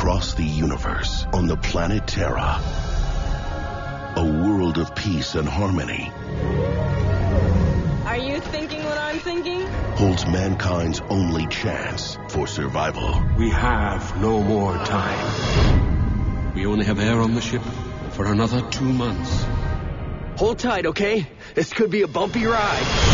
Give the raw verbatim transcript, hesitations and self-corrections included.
across the universe on the planet Terra. A world of peace and harmony. Are you thinking what I'm thinking? Holds mankind's only chance for survival. We have no more time. We only have air on the ship for another two months. Hold tight, okay? This could be a bumpy ride.